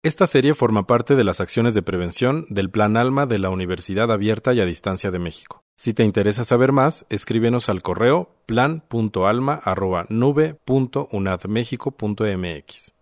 Esta serie forma parte de las acciones de prevención del Plan ALMA de la Universidad Abierta y a Distancia de México. Si te interesa saber más, escríbenos al correo plan.alma@nube.unadmexico.mx.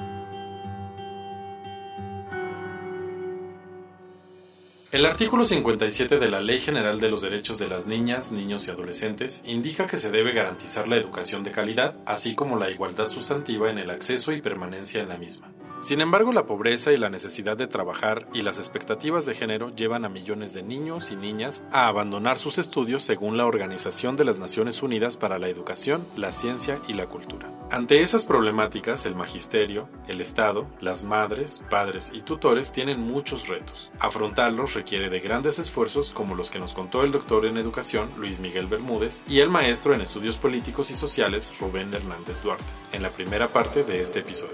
El artículo 57 de la Ley General de los Derechos de las Niñas, Niños y Adolescentes indica que se debe garantizar la educación de calidad, así como la igualdad sustantiva en el acceso y permanencia en la misma. Sin embargo, la pobreza y la necesidad de trabajar y las expectativas de género llevan a millones de niños y niñas a abandonar sus estudios según la Organización de las Naciones Unidas para la Educación, la Ciencia y la Cultura. Ante esas problemáticas, el magisterio, el Estado, las madres, padres y tutores tienen muchos retos. Afrontarlos requiere de grandes esfuerzos como los que nos contó el doctor en Educación, Luis Miguel Bermúdez, y el maestro en Estudios Políticos y Sociales, Rubén Hernández Duarte, en la primera parte de este episodio.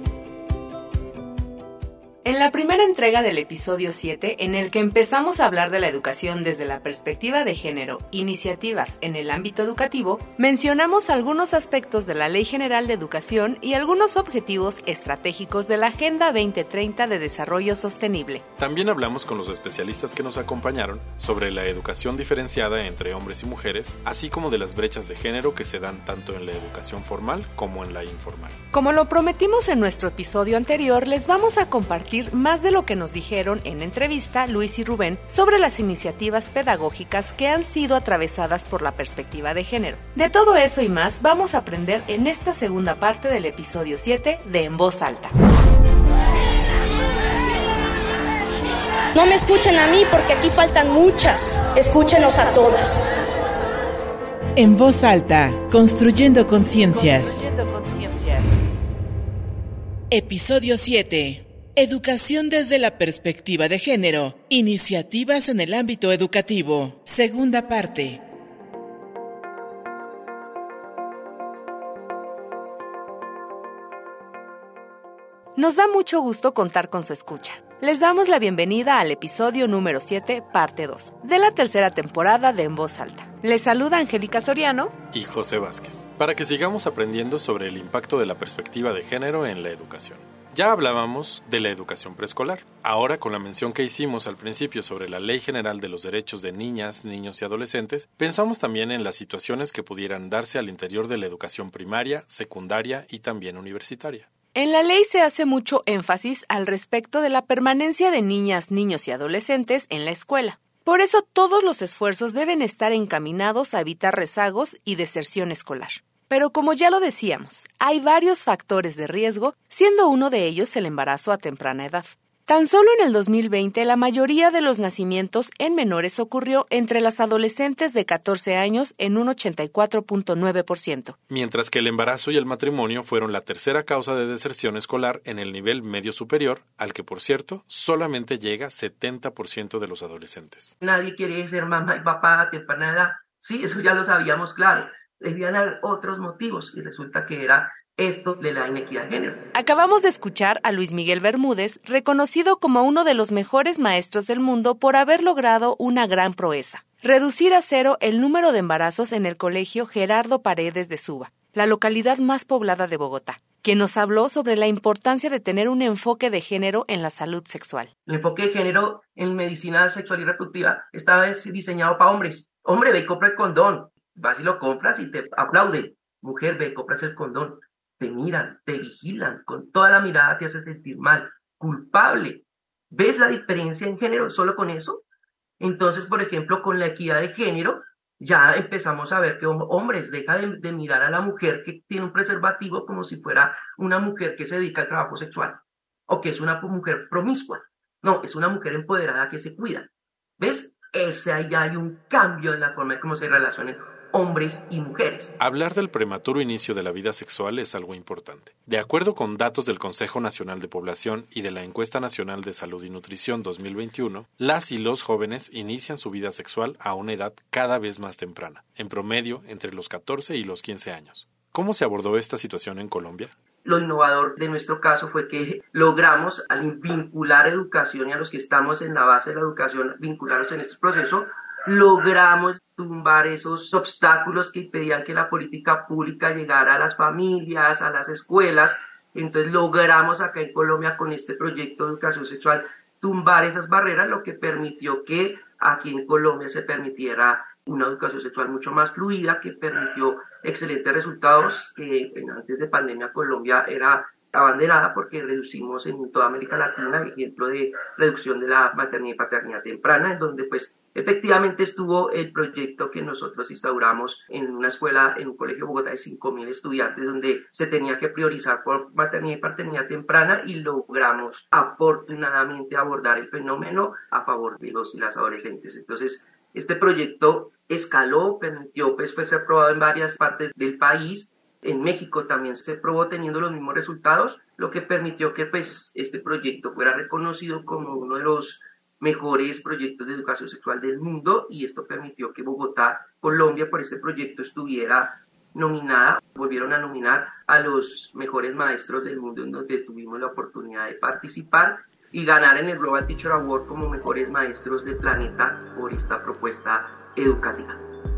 En la primera entrega del episodio 7, en el que empezamos a hablar de la educación desde la perspectiva de género, iniciativas en el ámbito educativo, mencionamos algunos aspectos de la Ley General de Educación y algunos objetivos estratégicos de la Agenda 2030 de Desarrollo Sostenible. También hablamos con los especialistas que nos acompañaron sobre la educación diferenciada entre hombres y mujeres, así como de las brechas de género que se dan tanto en la educación formal como en la informal. Como lo prometimos en nuestro episodio anterior, les vamos a compartir más de lo que nos dijeron en entrevista Luis y Rubén sobre las iniciativas pedagógicas que han sido atravesadas por la perspectiva de género. De todo eso y más vamos a aprender en esta segunda parte del episodio 7 de En Voz Alta. No me escuchen a mí porque aquí faltan muchas. Escúchenos a todas. En Voz Alta, construyendo conciencias. Episodio 7. Educación desde la perspectiva de género. Iniciativas en el ámbito educativo. Segunda parte. Nos da mucho gusto contar con su escucha. Les damos la bienvenida al episodio número 7, parte 2, de la tercera temporada de En Voz Alta. Les saluda Angélica Soriano y José Vázquez, para que sigamos aprendiendo sobre el impacto de la perspectiva de género en la educación. Ya hablábamos de la educación preescolar. Ahora, con la mención que hicimos al principio sobre la Ley General de los Derechos de Niñas, Niños y Adolescentes, pensamos también en las situaciones que pudieran darse al interior de la educación primaria, secundaria y también universitaria. En la ley se hace mucho énfasis al respecto de la permanencia de niñas, niños y adolescentes en la escuela. Por eso todos los esfuerzos deben estar encaminados a evitar rezagos y deserción escolar. Pero como ya lo decíamos, hay varios factores de riesgo, siendo uno de ellos el embarazo a temprana edad. Tan solo en el 2020, la mayoría de los nacimientos en menores ocurrió entre las adolescentes de 14 años en un 84.9%. Mientras que el embarazo y el matrimonio fueron la tercera causa de deserción escolar en el nivel medio superior, al que, por cierto, solamente llega 70% de los adolescentes. Nadie quiere ser mamá y papá a temprana edad. Sí, eso ya lo sabíamos, claro. Debían haber otros motivos y resulta que era esto de la inequidad de género. Acabamos de escuchar a Luis Miguel Bermúdez, reconocido como uno de los mejores maestros del mundo por haber logrado una gran proeza: reducir a 0 el número de embarazos en el colegio Gerardo Paredes de Suba, la localidad más poblada de Bogotá, quien nos habló sobre la importancia de tener un enfoque de género en la salud sexual. El enfoque de género en medicina sexual y reproductiva está diseñado para hombres. Hombre, ve y compra el condón. Vas y lo compras y te aplauden. Mujer, ve y compras el condón. Te miran, te vigilan, con toda la mirada te hace sentir mal, culpable. ¿Ves la diferencia en género solo con eso? Entonces, por ejemplo, con la equidad de género, ya empezamos a ver que hombres dejan de mirar a la mujer que tiene un preservativo como si fuera una mujer que se dedica al trabajo sexual o que es una mujer promiscua. No, es una mujer empoderada que se cuida. ¿Ves? Ya hay un cambio en la forma en cómo se relacionan hombres y mujeres. Hablar del prematuro inicio de la vida sexual es algo importante. De acuerdo con datos del Consejo Nacional de Población y de la Encuesta Nacional de Salud y Nutrición 2021, las y los jóvenes inician su vida sexual a una edad cada vez más temprana, en promedio entre los 14 y los 15 años. ¿Cómo se abordó esta situación en Colombia? Lo innovador de nuestro caso fue que logramos, al vincular educación y a los que estamos en la base de la educación, vincularlos en este proceso, logramos tumbar esos obstáculos que impedían que la política pública llegara a las familias, a las escuelas, Entonces logramos acá en Colombia con este proyecto de educación sexual tumbar esas barreras, lo que permitió que aquí en Colombia se permitiera una educación sexual mucho más fluida, que permitió excelentes resultados, que antes de pandemia Colombia era abanderada porque reducimos en toda América Latina el ejemplo de reducción de la maternidad y paternidad temprana, en donde pues efectivamente estuvo el proyecto que nosotros instauramos en una escuela, en un colegio de Bogotá de 5.000 estudiantes, donde se tenía que priorizar por maternidad y paternidad temprana, y logramos afortunadamente abordar el fenómeno a favor de los y las adolescentes. Entonces, este proyecto escaló, permitió, pues fue ser probado en varias partes del país. En México también se probó teniendo los mismos resultados, lo que permitió que pues este proyecto fuera reconocido como uno de los mejores proyectos de educación sexual del mundo, y esto permitió que Bogotá, Colombia, por este proyecto estuviera nominada. Volvieron a nominar a los mejores maestros del mundo, en donde tuvimos la oportunidad de participar y ganar en el Global Teacher Award como mejores maestros del planeta por esta propuesta educativa.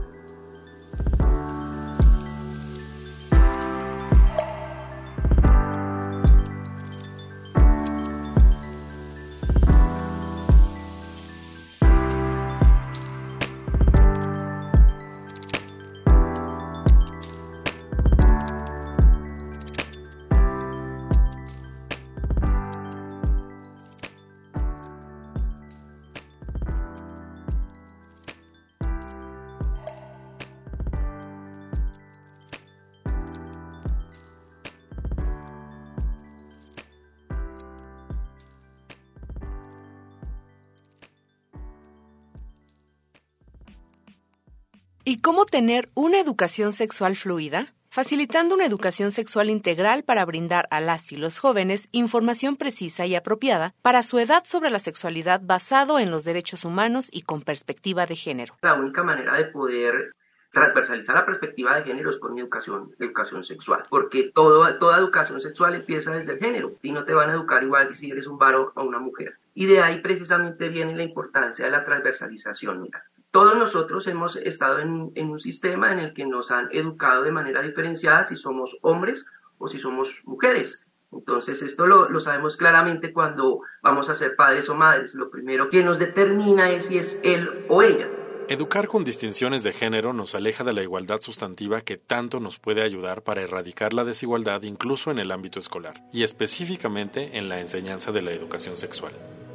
¿Y cómo tener una educación sexual fluida? Facilitando una educación sexual integral para brindar a las y los jóvenes información precisa y apropiada para su edad sobre la sexualidad, basado en los derechos humanos y con perspectiva de género. La única manera de poder transversalizar la perspectiva de género es con educación sexual, porque toda educación sexual empieza desde el género, y no te van a educar igual que si eres un varón o una mujer. Y de ahí precisamente viene la importancia de la transversalización. Mira, todos nosotros hemos estado en un sistema en el que nos han educado de manera diferenciada si somos hombres o si somos mujeres. Entonces esto lo sabemos claramente cuando vamos a ser padres o madres. Lo primero que nos determina es si es él o ella. Educar con distinciones de género nos aleja de la igualdad sustantiva que tanto nos puede ayudar para erradicar la desigualdad incluso en el ámbito escolar, y específicamente en la enseñanza de la educación sexual.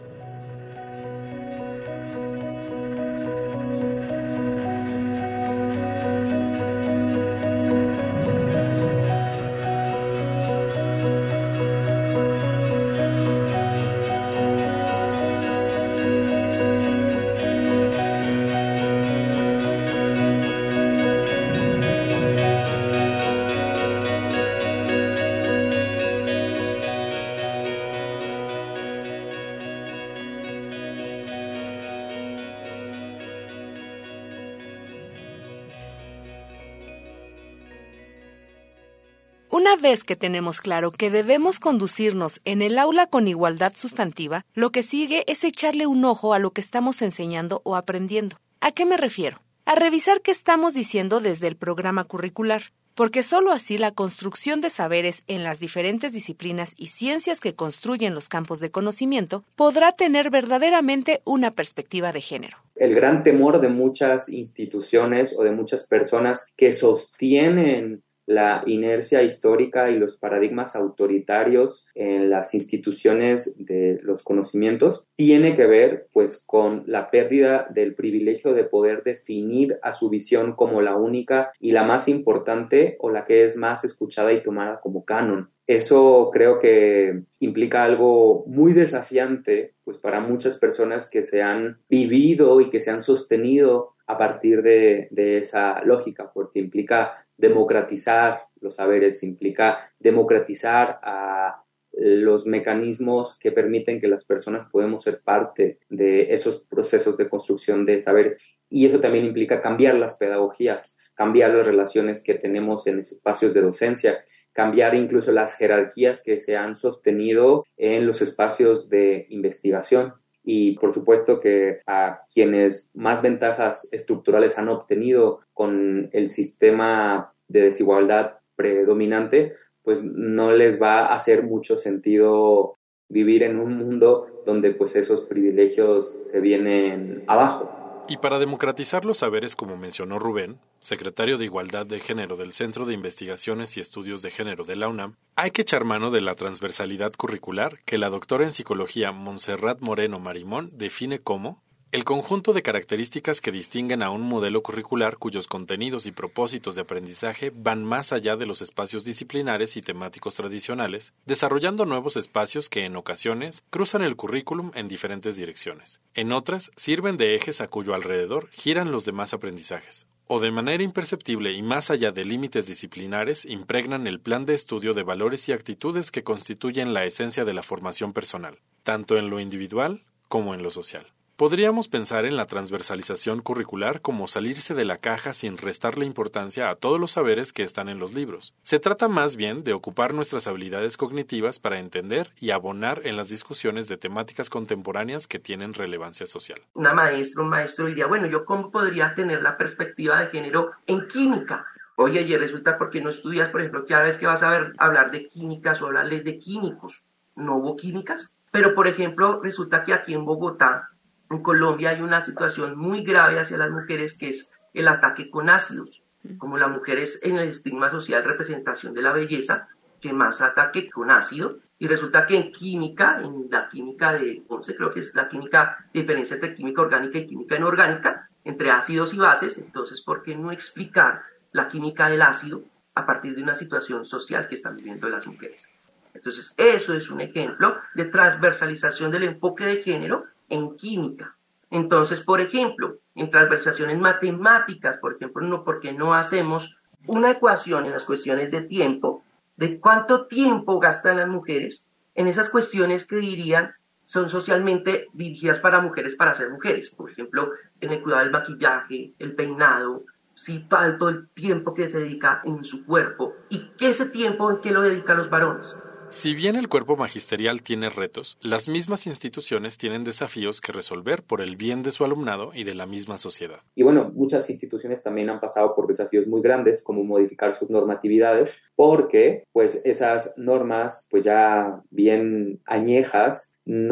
Una vez que tenemos claro que debemos conducirnos en el aula con igualdad sustantiva, lo que sigue es echarle un ojo a lo que estamos enseñando o aprendiendo. ¿A qué me refiero? A revisar qué estamos diciendo desde el programa curricular, porque sólo así la construcción de saberes en las diferentes disciplinas y ciencias que construyen los campos de conocimiento podrá tener verdaderamente una perspectiva de género. El gran temor de muchas instituciones o de muchas personas que sostienen la inercia histórica y los paradigmas autoritarios en las instituciones de los conocimientos tiene que ver pues con la pérdida del privilegio de poder definir a su visión como la única y la más importante, o la que es más escuchada y tomada como canon. Eso creo que implica algo muy desafiante pues para muchas personas que se han vivido y que se han sostenido a partir de esa lógica, porque implica democratizar los saberes, implica democratizar a los mecanismos que permiten que las personas podamos ser parte de esos procesos de construcción de saberes. Y eso también implica cambiar las pedagogías, cambiar las relaciones que tenemos en espacios de docencia, cambiar incluso las jerarquías que se han sostenido en los espacios de investigación. Y por supuesto que a quienes más ventajas estructurales han obtenido con el sistema de desigualdad predominante, pues no les va a hacer mucho sentido vivir en un mundo donde pues esos privilegios se vienen abajo. Y para democratizar los saberes, como mencionó Rubén, secretario de Igualdad de Género del Centro de Investigaciones y Estudios de Género de la UNAM, hay que echar mano de la transversalidad curricular que la doctora en psicología Montserrat Moreno Marimón define como el conjunto de características que distinguen a un modelo curricular cuyos contenidos y propósitos de aprendizaje van más allá de los espacios disciplinares y temáticos tradicionales, desarrollando nuevos espacios que en ocasiones cruzan el currículum en diferentes direcciones. En otras, sirven de ejes a cuyo alrededor giran los demás aprendizajes, o de manera imperceptible y más allá de límites disciplinares impregnan el plan de estudio de valores y actitudes que constituyen la esencia de la formación personal, tanto en lo individual como en lo social. Podríamos pensar en la transversalización curricular como salirse de la caja sin restarle importancia a todos los saberes que están en los libros. Se trata más bien de ocupar nuestras habilidades cognitivas para entender y abonar en las discusiones de temáticas contemporáneas que tienen relevancia social. Un maestro diría, bueno, ¿yo cómo podría tener la perspectiva de género en química? Oye, y resulta porque no estudias, por ejemplo, cada vez que vas a hablar de químicas o hablarles de químicos, ¿no hubo químicas? Pero, por ejemplo, resulta que aquí en Bogotá, en Colombia hay una situación muy grave hacia las mujeres que es el ataque con ácidos. Como la mujer es en el estigma social representación de la belleza, que más ataque con ácido. Y resulta que en química, en la química de Ponce, creo que es la química, diferencia entre química orgánica y química inorgánica, entre ácidos y bases. Entonces, ¿por qué no explicar la química del ácido a partir de una situación social que están viviendo las mujeres? Entonces, eso es un ejemplo de transversalización del enfoque de género en química. Entonces, por ejemplo, en transversaciones matemáticas, por ejemplo, ¿por qué no hacemos una ecuación en las cuestiones de tiempo, de cuánto tiempo gastan las mujeres en esas cuestiones que dirían son socialmente dirigidas para mujeres para ser mujeres? Por ejemplo, en el cuidado del maquillaje, el peinado, si todo el tiempo que se dedica en su cuerpo y que ese tiempo en qué lo dedican los varones. Si bien el cuerpo magisterial tiene retos, las mismas instituciones tienen desafíos que resolver por el bien de su alumnado y de la misma sociedad. Y bueno, muchas instituciones también han pasado por desafíos muy grandes, como modificar sus normatividades, porque pues esas normas pues ya bien añejas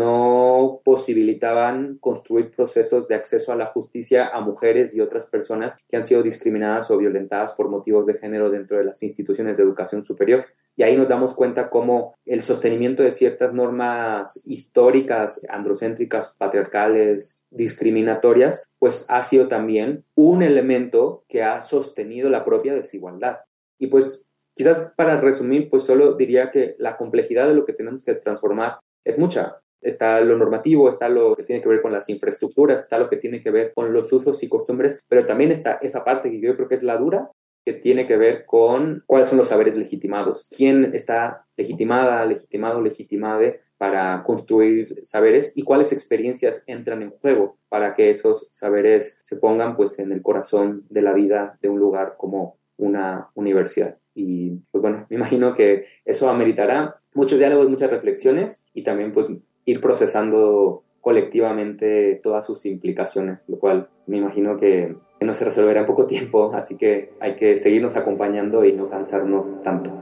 no posibilitaban construir procesos de acceso a la justicia a mujeres y otras personas que han sido discriminadas o violentadas por motivos de género dentro de las instituciones de educación superior. Y ahí nos damos cuenta cómo el sostenimiento de ciertas normas históricas, androcéntricas, patriarcales, discriminatorias, pues ha sido también un elemento que ha sostenido la propia desigualdad. Y pues quizás para resumir, pues solo diría que la complejidad de lo que tenemos que transformar es mucha. Está lo normativo, está lo que tiene que ver con las infraestructuras, está lo que tiene que ver con los usos y costumbres, pero también está esa parte que yo creo que es la dura, que tiene que ver con cuáles son los saberes legitimados, quién está legitimada, legitimado, legitimade para construir saberes y cuáles experiencias entran en juego para que esos saberes se pongan pues en el corazón de la vida de un lugar como una universidad. Y pues bueno, me imagino que eso ameritará muchos diálogos, muchas reflexiones y también pues ir procesando colectivamente todas sus implicaciones, lo cual me imagino que no se resolverá en poco tiempo, así que hay que seguirnos acompañando y no cansarnos tanto.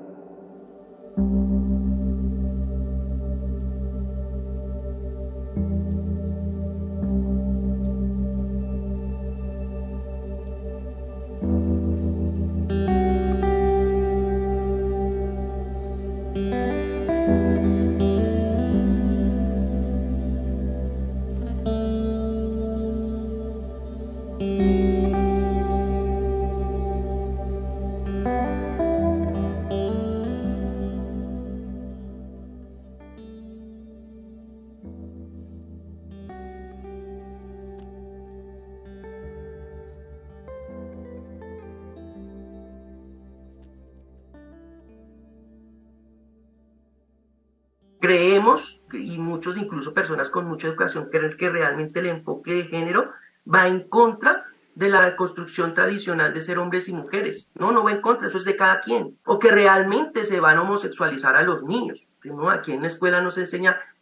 Creemos, y muchos, incluso personas con mucha educación, creen que realmente el enfoque de género va en contra de la construcción tradicional de ser hombres y mujeres. No va en contra, eso es de cada quien. O que realmente se van a homosexualizar a los niños. No, aquí en la escuela nos enseña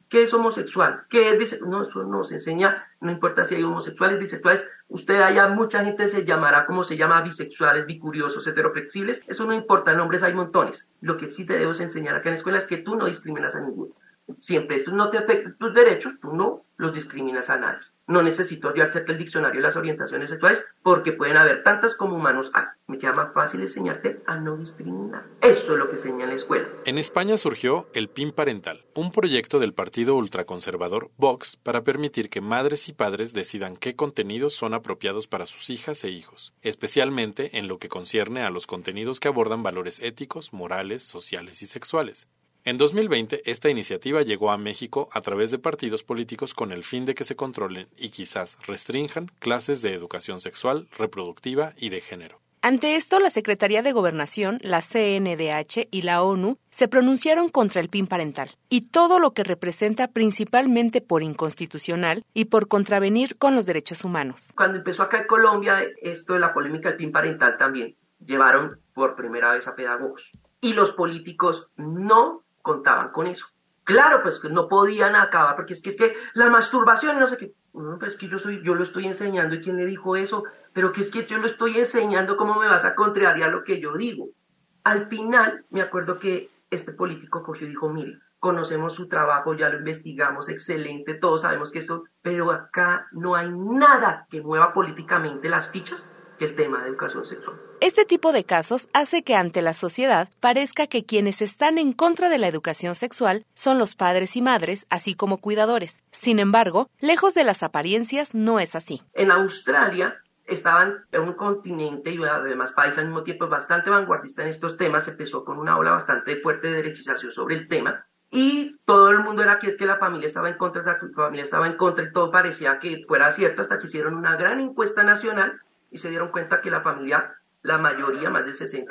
¿Qué es homosexual? ¿Qué es bisexual? No, eso no se enseña, no importa si hay homosexuales, bisexuales. Usted allá, mucha gente se llamará como se llama, bisexuales, bicuriosos, heteroflexibles. Eso no importa, nombres hay montones. Lo que sí te debes enseñar acá en la escuela es que tú no discriminas a ninguno. Siempre esto no te afecta tus derechos, tú no los discriminas a nadie. No necesito yo hacerte el diccionario de las orientaciones sexuales porque pueden haber tantas como humanos hay. Me queda más fácil enseñarte a no discriminar. Eso es lo que enseña en la escuela. En España surgió el PIN parental, un proyecto del partido ultraconservador Vox para permitir que madres y padres decidan qué contenidos son apropiados para sus hijas e hijos, especialmente en lo que concierne a los contenidos que abordan valores éticos, morales, sociales y sexuales. En 2020, esta iniciativa llegó a México a través de partidos políticos con el fin de que se controlen y quizás restrinjan clases de educación sexual, reproductiva y de género. Ante esto, la Secretaría de Gobernación, la CNDH y la ONU se pronunciaron contra el PIN parental y todo lo que representa principalmente por inconstitucional y por contravenir con los derechos humanos. Cuando empezó acá en Colombia esto de la polémica del PIN parental también, llevaron por primera vez a pedagogos y los políticos no contaban con eso. Claro, pues que no podían acabar, porque es que la masturbación y no sé qué. No, pero es que yo lo estoy enseñando, ¿y quién le dijo eso? Pero que es que yo lo estoy enseñando, ¿cómo me vas a contrariar lo que yo digo? Al final, me acuerdo que este político cogió y dijo, mire, conocemos su trabajo, ya lo investigamos, excelente, todos sabemos que eso, pero acá no hay nada que mueva políticamente las fichas que el tema de educación sexual. Este tipo de casos hace que ante la sociedad parezca que quienes están en contra de la educación sexual son los padres y madres, así como cuidadores. Sin embargo, lejos de las apariencias, no es así. En Australia estaban en un continente y además país al mismo tiempo bastante vanguardista en estos temas. Se empezó con una ola bastante fuerte de derechización sobre el tema y todo el mundo era que la familia estaba en contra, y todo parecía que fuera cierto hasta que hicieron una gran encuesta nacional y se dieron cuenta que la familia, la mayoría, más del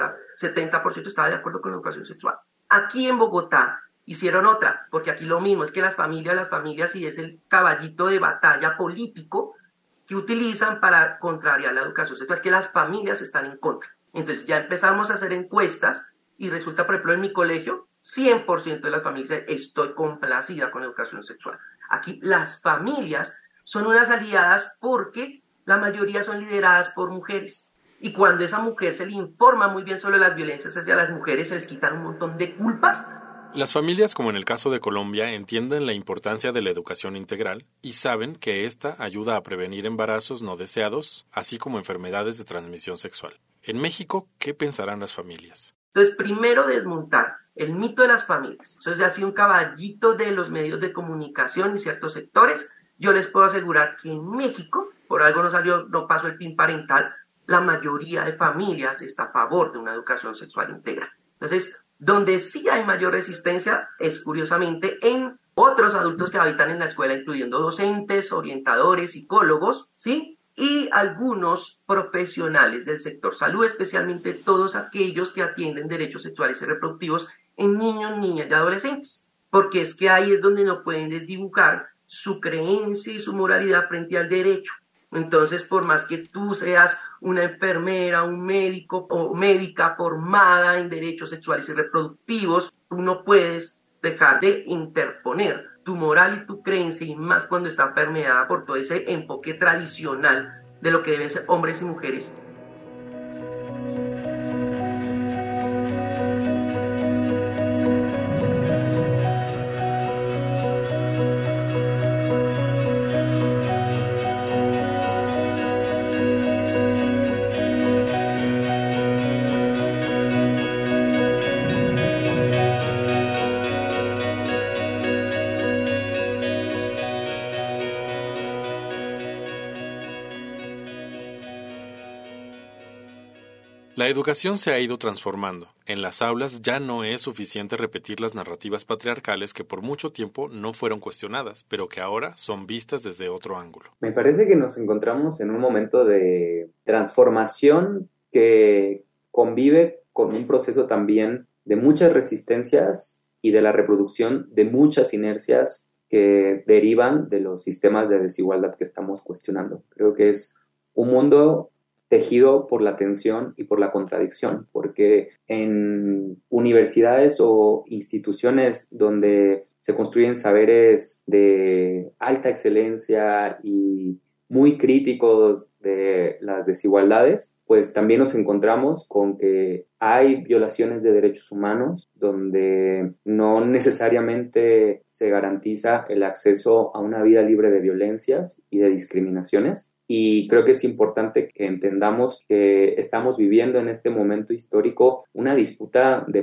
70% estaba de acuerdo con la educación sexual. Aquí en Bogotá hicieron otra, porque aquí lo mismo, es que las familias y es el caballito de batalla político que utilizan para contrariar la educación sexual, es que las familias están en contra. Entonces ya empezamos a hacer encuestas y resulta, por ejemplo, en mi colegio, 100% de las familias estoy complacida con la educación sexual. Aquí las familias son unas aliadas porque la mayoría son lideradas por mujeres. Y cuando esa mujer se le informa muy bien sobre las violencias hacia las mujeres, se les quitan un montón de culpas. Las familias, como en el caso de Colombia, entienden la importancia de la educación integral y saben que esta ayuda a prevenir embarazos no deseados, así como enfermedades de transmisión sexual. En México, ¿qué pensarán las familias? Entonces, primero desmontar el mito de las familias. Eso ya ha sido un caballito de los medios de comunicación y ciertos sectores. Yo les puedo asegurar que en México, por algo no pasó el PIN parental, la mayoría de familias está a favor de una educación sexual integral. Entonces, donde sí hay mayor resistencia es curiosamente en otros adultos que habitan en la escuela, incluyendo docentes, orientadores, psicólogos, ¿sí? Y algunos profesionales del sector salud, especialmente todos aquellos que atienden derechos sexuales y reproductivos en niños, niñas y adolescentes. Porque es que ahí es donde no pueden desdibujar su creencia y su moralidad frente al derecho. Entonces, por más que tú seas una enfermera, un médico o médica formada en derechos sexuales y reproductivos, tú no puedes dejar de interponer tu moral y tu creencia, y más cuando está permeada por todo ese enfoque tradicional de lo que deben ser hombres y mujeres. La educación se ha ido transformando. En las aulas ya no es suficiente repetir las narrativas patriarcales que por mucho tiempo no fueron cuestionadas, pero que ahora son vistas desde otro ángulo. Me parece que nos encontramos en un momento de transformación que convive con un proceso también de muchas resistencias y de la reproducción de muchas inercias que derivan de los sistemas de desigualdad que estamos cuestionando. Creo que es un mundo tejido por la tensión y por la contradicción, porque en universidades o instituciones donde se construyen saberes de alta excelencia y muy críticos de las desigualdades, pues también nos encontramos con que hay violaciones de derechos humanos donde no necesariamente se garantiza el acceso a una vida libre de violencias y de discriminaciones. Y creo que es importante que entendamos que estamos viviendo en este momento histórico una disputa de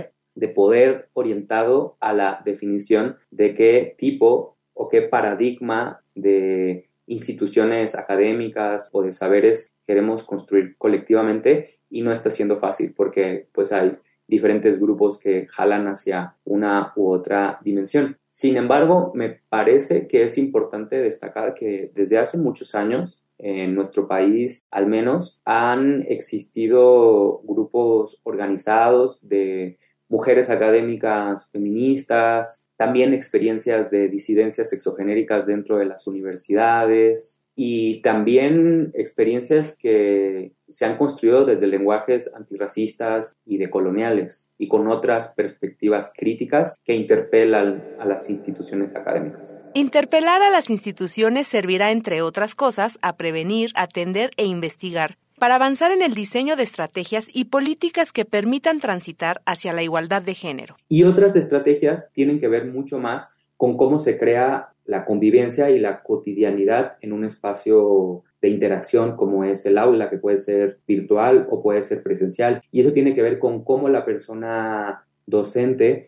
poder orientado a la definición de qué tipo o qué paradigma de instituciones académicas o de saberes queremos construir colectivamente, y no está siendo fácil porque pues hay diferentes grupos que jalan hacia una u otra dimensión. Sin embargo, me parece que es importante destacar que desde hace muchos años en nuestro país, al menos, han existido grupos organizados de mujeres académicas feministas, también experiencias de disidencias sexogenéricas dentro de las universidades y también experiencias que se han construido desde lenguajes antirracistas y decoloniales y con otras perspectivas críticas que interpelan a las instituciones académicas. Interpelar a las instituciones servirá, entre otras cosas, a prevenir, atender e investigar, para avanzar en el diseño de estrategias y políticas que permitan transitar hacia la igualdad de género. Y otras estrategias tienen que ver mucho más con cómo se crea la convivencia y la cotidianidad en un espacio de interacción como es el aula, que puede ser virtual o puede ser presencial. Y eso tiene que ver con cómo la persona docente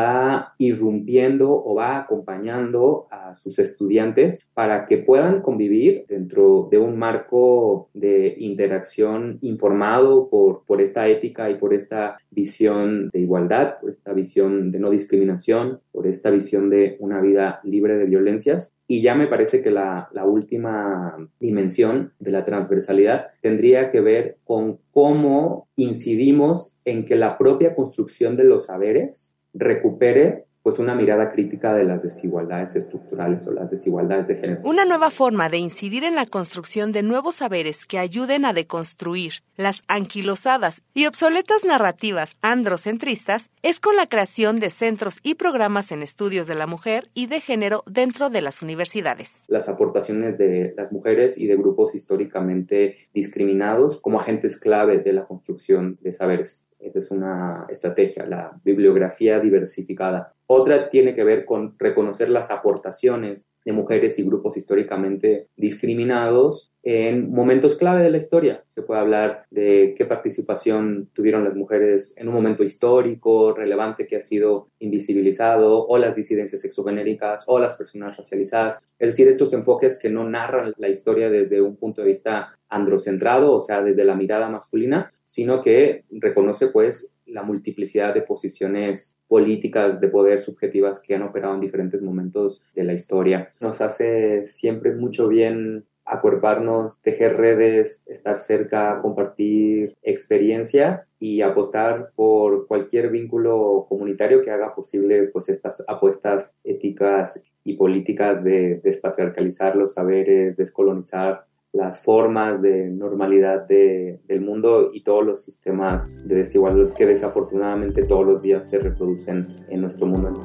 va irrumpiendo o va acompañando a sus estudiantes para que puedan convivir dentro de un marco de interacción informado por esta ética y por esta visión de igualdad, por esta visión de no discriminación, por esta visión de una vida libre de violencias. Y ya me parece que la última dimensión de la transversalidad tendría que ver con cómo incidimos en que la propia construcción de los saberes recupere pues una mirada crítica de las desigualdades estructurales o las desigualdades de género. Una nueva forma de incidir en la construcción de nuevos saberes que ayuden a deconstruir las anquilosadas y obsoletas narrativas androcentristas es con la creación de centros y programas en estudios de la mujer y de género dentro de las universidades. Las aportaciones de las mujeres y de grupos históricamente discriminados como agentes clave de la construcción de saberes. Esta es una estrategia, la bibliografía diversificada. Otra tiene que ver con reconocer las aportaciones de mujeres y grupos históricamente discriminados en momentos clave de la historia. Se puede hablar de qué participación tuvieron las mujeres en un momento histórico relevante que ha sido invisibilizado, o las disidencias sexogenéricas, o las personas racializadas. Es decir, estos enfoques que no narran la historia desde un punto de vista androcentrado, o sea, desde la mirada masculina, sino que reconoce pues la multiplicidad de posiciones políticas de poder subjetivas que han operado en diferentes momentos de la historia. Nos hace siempre mucho bien acuerparnos, tejer redes, estar cerca, compartir experiencia y apostar por cualquier vínculo comunitario que haga posible pues estas apuestas éticas y políticas de despatriarcalizar los saberes, descolonizar las formas de normalidad del mundo y todos los sistemas de desigualdad que desafortunadamente todos los días se reproducen en nuestro mundo.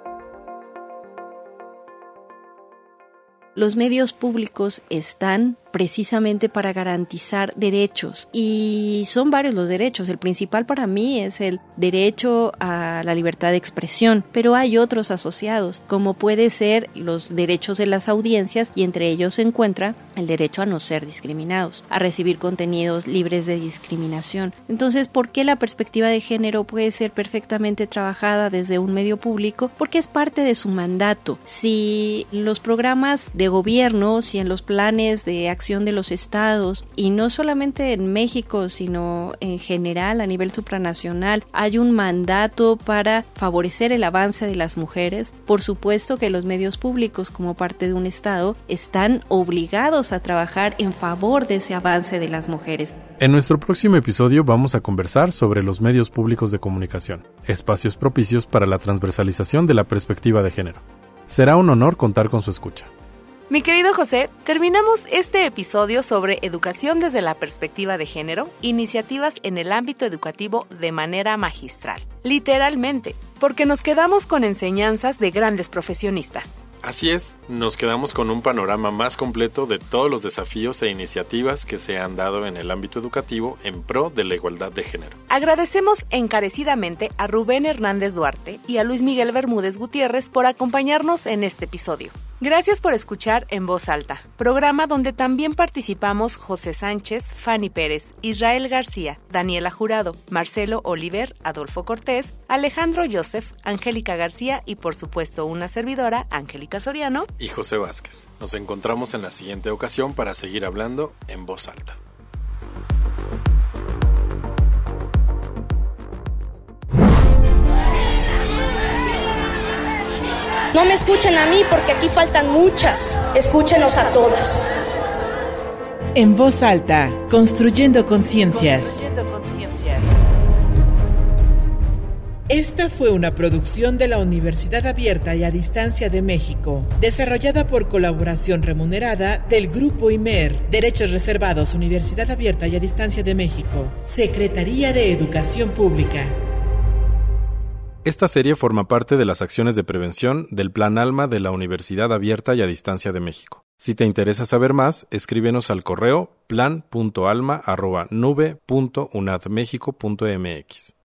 Los medios públicos están precisamente para garantizar derechos. Y son varios los derechos. El principal para mí es el derecho a la libertad de expresión, pero hay otros asociados, como puede ser los derechos de las audiencias, y entre ellos se encuentra el derecho a no ser discriminados, a recibir contenidos libres de discriminación. Entonces, ¿por qué la perspectiva de género puede ser perfectamente trabajada desde un medio público? Porque es parte de su mandato. Si los programas de gobierno, si en los planes de acción de los estados, y no solamente en México, sino en general a nivel supranacional, hay un mandato para favorecer el avance de las mujeres, por supuesto que los medios públicos, como parte de un estado, están obligados a trabajar en favor de ese avance de las mujeres. En nuestro próximo episodio vamos a conversar sobre los medios públicos de comunicación, espacios propicios para la transversalización de la perspectiva de género. Será un honor contar con su escucha. Mi querido José, terminamos este episodio sobre educación desde la perspectiva de género, iniciativas en el ámbito educativo de manera magistral. Literalmente, porque nos quedamos con enseñanzas de grandes profesionistas. Así es, nos quedamos con un panorama más completo de todos los desafíos e iniciativas que se han dado en el ámbito educativo en pro de la igualdad de género. Agradecemos encarecidamente a Rubén Hernández Duarte y a Luis Miguel Bermúdez Gutiérrez por acompañarnos en este episodio. Gracias por escuchar En Voz Alta, programa donde también participamos José Sánchez, Fanny Pérez, Israel García, Daniela Jurado, Marcelo Oliver, Adolfo Cortés, Alejandro Joseph, Angélica García y por supuesto una servidora, Angélica Soriano y José Vázquez. Nos encontramos en la siguiente ocasión para seguir hablando en voz alta. No me escuchen a mí porque aquí faltan muchas. Escúchenos a todas. En Voz Alta, construyendo conciencias. Esta fue una producción de la Universidad Abierta y a Distancia de México, desarrollada por colaboración remunerada del Grupo IMER, Derechos Reservados, Universidad Abierta y a Distancia de México, Secretaría de Educación Pública. Esta serie forma parte de las acciones de prevención del Plan ALMA de la Universidad Abierta y a Distancia de México. Si te interesa saber más, escríbenos al correo plan.alma@nube.unadmexico.mx.